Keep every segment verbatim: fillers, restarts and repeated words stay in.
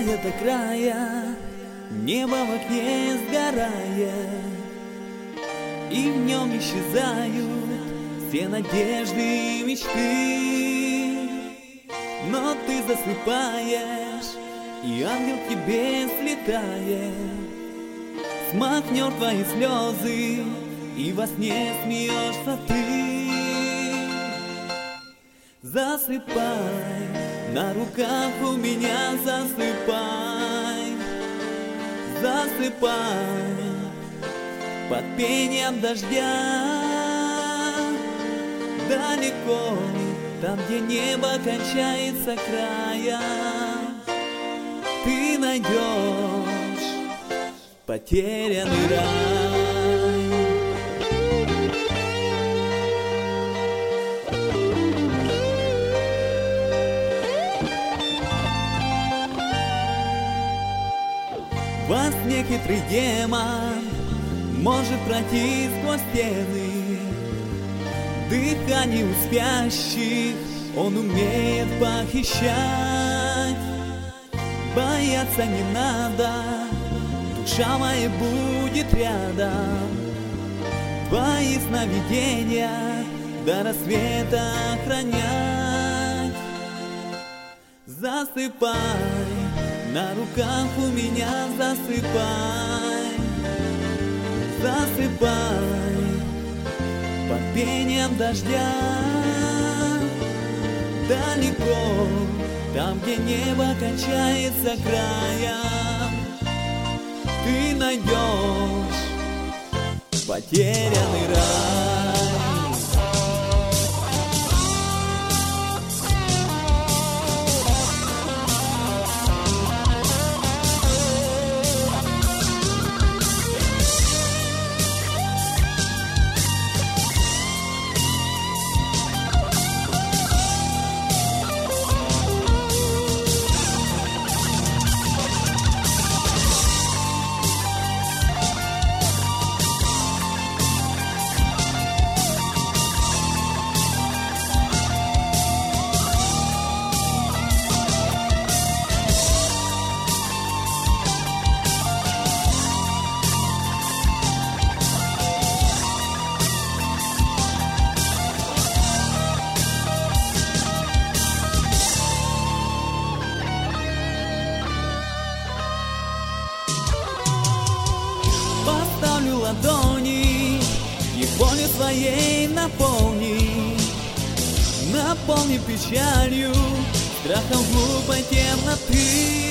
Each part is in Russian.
края до края, небо в окне сгорая, и в нем исчезают все надежды и мечты. Но ты засыпаешь, и ангел к тебе слетает, смахнет твои слезы, и во сне смеешься ты. Засыпай, на руках у меня засыпай, засыпай под пением дождя. Далеко, там, где небо кончается края, ты найдешь потерянный рай. Во сне хитрый демон может пройти сквозь стены, дыхание у спящих он умеет похищать. Бояться не надо, душа моя будет рядом. Твои сновидения до рассвета охранять. Засыпай, на руках у меня засыпай, засыпай под пением дождя. Далеко, там, где небо кончается краем, ты найдешь потерянный рай. Поставлю ладони, и болью своей наполни, наполни печалью, страхом глупой темноты.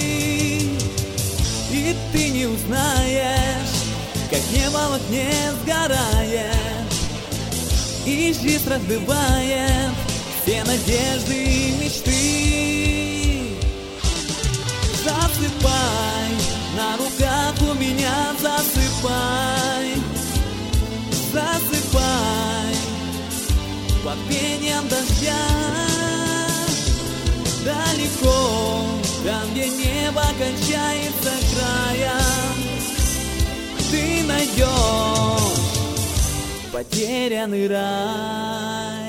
И ты не узнаешь, как небо в окне сгорает, и жизнь разбивает все надежды и мечты. Засыпай, на руках у меня засыпай, засыпай под пением дождя. Далеко, там, где небо кончается краем, ты найдешь потерянный рай.